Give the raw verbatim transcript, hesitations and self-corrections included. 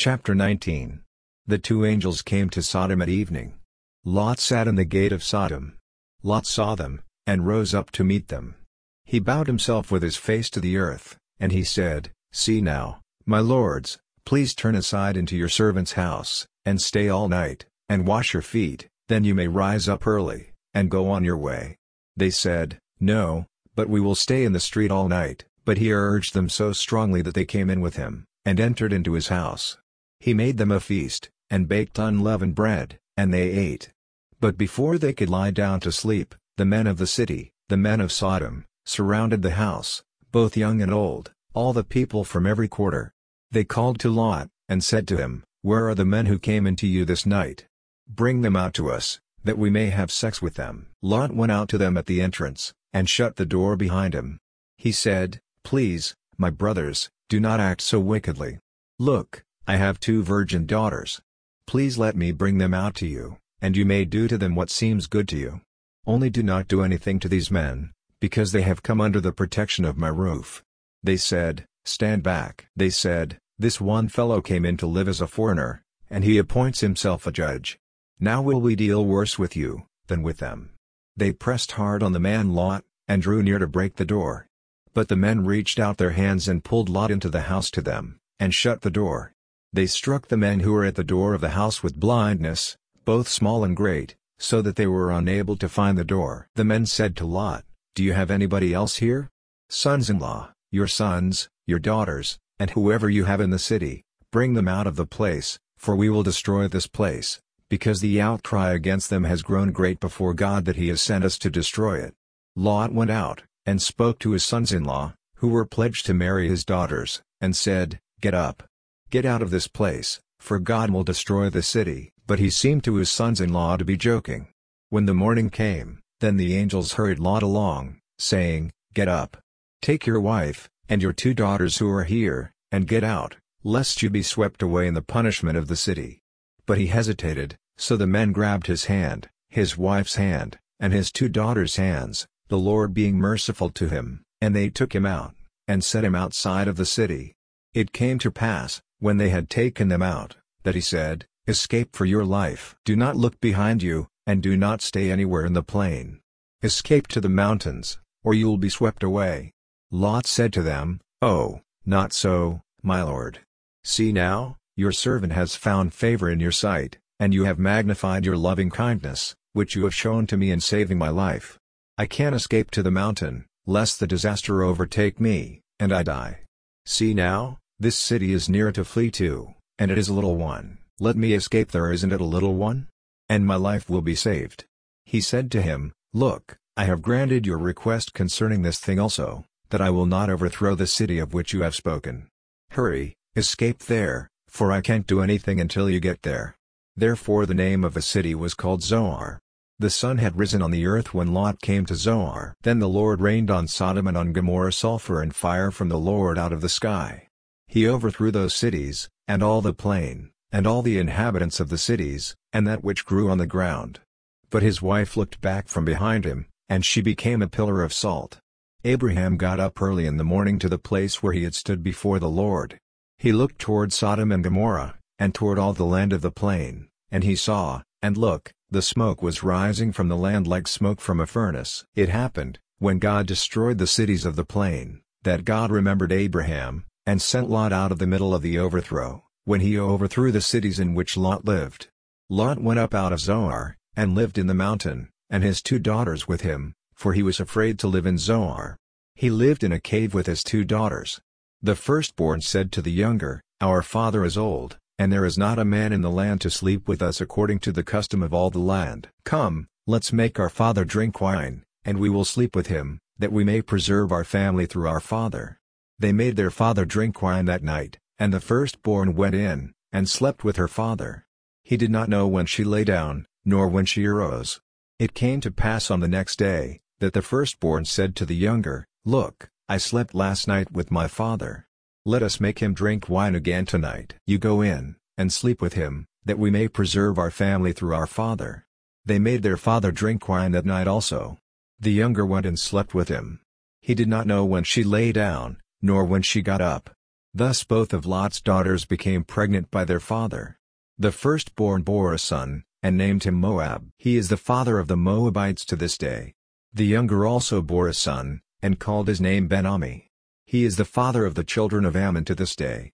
Chapter nineteen. The two angels came to Sodom at evening. Lot sat in the gate of Sodom. Lot saw them, and rose up to meet them. He bowed himself with his face to the earth, and he said, "See now, my lords, please turn aside into your servant's house, and stay all night, and wash your feet, then you may rise up early, and go on your way." They said, "No, but we will stay in the street all night." But he urged them so strongly that they came in with him, and entered into his house. He made them a feast, and baked unleavened bread, and they ate. But before they could lie down to sleep, the men of the city, the men of Sodom, surrounded the house, both young and old, all the people from every quarter. They called to Lot, and said to him, "Where are the men who came into you this night? Bring them out to us, that we may have sex with them." Lot went out to them at the entrance, and shut the door behind him. He said, "Please, my brothers, do not act so wickedly. Look, I have two virgin daughters. Please let me bring them out to you, and you may do to them what seems good to you. Only do not do anything to these men, because they have come under the protection of my roof." They said, "Stand back." They said, "This one fellow came in to live as a foreigner, and he appoints himself a judge. Now will we deal worse with you, than with them?" They pressed hard on the man Lot, and drew near to break the door. But the men reached out their hands and pulled Lot into the house to them, and shut the door. They struck the men who were at the door of the house with blindness, both small and great, so that they were unable to find the door. The men said to Lot, "Do you have anybody else here? Sons-in-law, your sons, your daughters, and whoever you have in the city, bring them out of the place, for we will destroy this place, because the outcry against them has grown great before God that he has sent us to destroy it." Lot went out, and spoke to his sons-in-law, who were pledged to marry his daughters, and said, "Get up. Get out of this place, for God will destroy the city." But he seemed to his sons-in-law to be joking. When the morning came, then the angels hurried Lot along, saying, "Get up. Take your wife, and your two daughters who are here, and get out, lest you be swept away in the punishment of the city." But he hesitated, so the men grabbed his hand, his wife's hand, and his two daughters' hands, the Lord being merciful to him, and they took him out, and set him outside of the city. It came to pass, when they had taken them out, that he said, "Escape for your life. Do not look behind you, and do not stay anywhere in the plain. Escape to the mountains, or you will be swept away." Lot said to them, "Oh, not so, my lord. See now, your servant has found favor in your sight, and you have magnified your loving kindness, which you have shown to me in saving my life. I can't escape to the mountain, lest the disaster overtake me, and I die. See now, this city is near to flee to, and it is a little one. Let me escape there, isn't it a little one? And my life will be saved." He said to him, "Look, I have granted your request concerning this thing also, that I will not overthrow the city of which you have spoken. Hurry, escape there, for I can't do anything until you get there." Therefore the name of the city was called Zoar. The sun had risen on the earth when Lot came to Zoar. Then the Lord rained on Sodom and on Gomorrah sulfur and fire from the Lord out of the sky. He overthrew those cities, and all the plain, and all the inhabitants of the cities, and that which grew on the ground. But his wife looked back from behind him, and she became a pillar of salt. Abraham got up early in the morning to the place where he had stood before the Lord. He looked toward Sodom and Gomorrah, and toward all the land of the plain, and he saw, and look, the smoke was rising from the land like smoke from a furnace. It happened, when God destroyed the cities of the plain, that God remembered Abraham, and sent Lot out of the middle of the overthrow, when he overthrew the cities in which Lot lived. Lot went up out of Zoar, and lived in the mountain, and his two daughters with him, for he was afraid to live in Zoar. He lived in a cave with his two daughters. The firstborn said to the younger, "Our father is old, and there is not a man in the land to sleep with us according to the custom of all the land. Come, let's make our father drink wine, and we will sleep with him, that we may preserve our family through our father." They made their father drink wine that night, and the firstborn went in, and slept with her father. He did not know when she lay down, nor when she arose. It came to pass on the next day, that the firstborn said to the younger, "Look, I slept last night with my father. Let us make him drink wine again tonight. You go in, and sleep with him, that we may preserve our family through our father." They made their father drink wine that night also. The younger went and slept with him. He did not know when she lay down, nor when she got up. Thus both of Lot's daughters became pregnant by their father. The firstborn bore a son, and named him Moab. He is the father of the Moabites to this day. The younger also bore a son, and called his name Ben-Ammi. He is the father of the children of Ammon to this day.